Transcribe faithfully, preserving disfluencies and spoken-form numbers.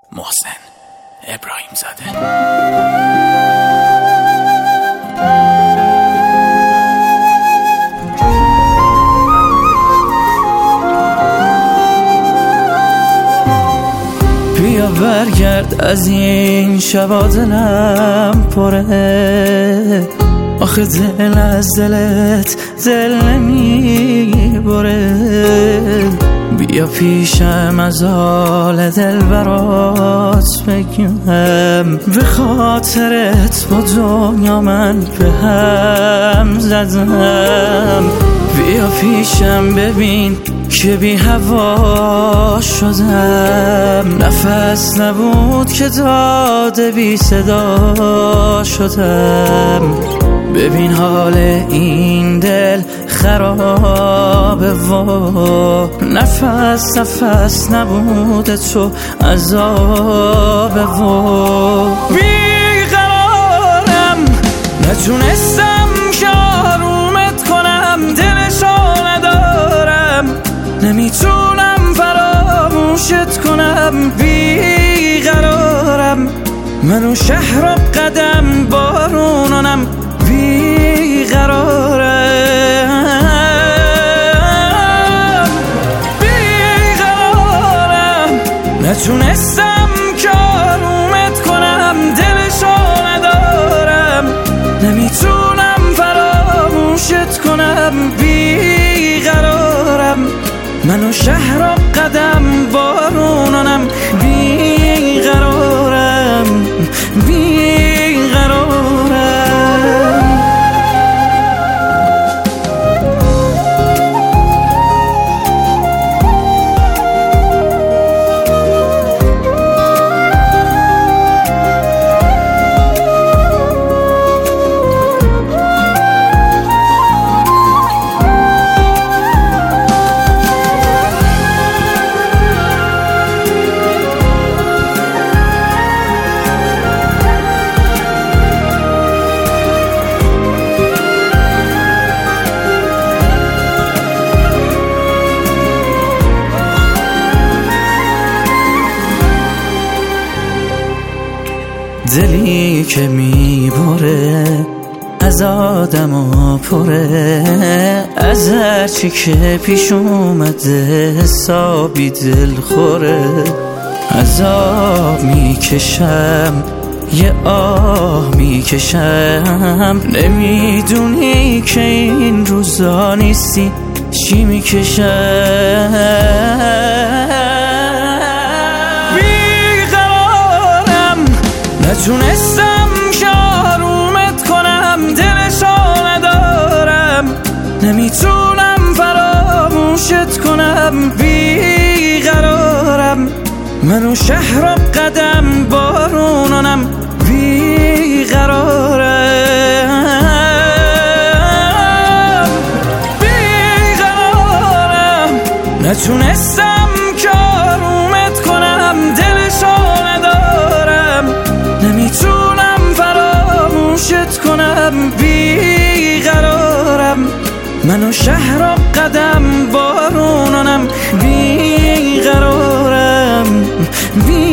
محسن ابراهیم زاده. بیا برگرد از این شبا دلم پره، آخه دل از دلت دل نمی بره. بیا پیشم از حال دل برات بگم، به خاطرت با دنیا من به هم زدم. بیا پیشم ببین که بی هوا شدم، نفس نبود که داده بی صدا شدم. ببین حال این دل خرابه و نفس نفس نبود تو عذابه و بیقرارم، نتونستم که آرومت کنم، دلشو ندارم، نمیتونم فراموشت کنم. بیقرارم، منو شهر و قدم بارونانم. بیقرارم بیقرارم، نتونستم که آرومت کنم، دلشو ندارم، نمیتونم فراموشت کنم. بیقرارم، منو شهر و قدم بارونانم. بیقرارم بیقرارم. دلی که میبره از آدم و پره، از هرچی که پیش اومده حسابی دل خوره. عذاب میکشم یه آه میکشم، نمیدونی که این روزا نیستی چی میکشم. نتونستم که آرومت کنم، دلشو ندارم، نمیتونم فراموشت کنم. بیقرارم، منو شهر و قدم بارونانم. بیقرارم بیقرارم، نتونستم که آرومت کنم، دلشو ندارم، نمیتونم فراموشت کنم. بیقرارم، منو شهر و قدم بارونانم. بیقرارم بی